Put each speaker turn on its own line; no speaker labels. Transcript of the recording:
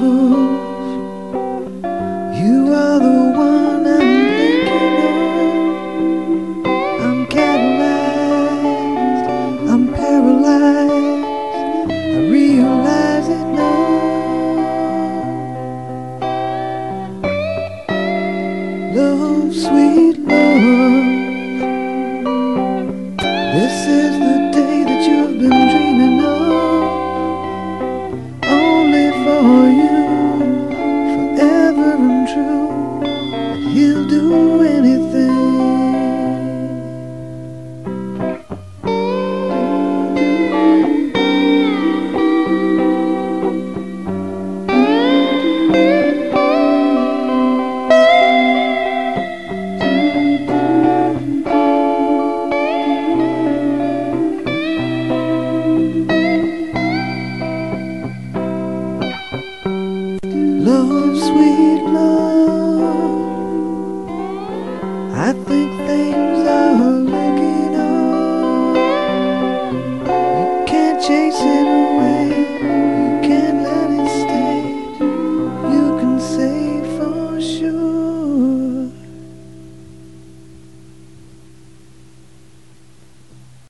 You are the one I'm thinking of. I'm catalyzed, I'm paralyzed. I realize it now. Love, sweet love, this is the day that you've been dreaming of. Only for you, forever and true, and he'll do anything. Love, sweet love, I think things are looking up. You can't chase it away.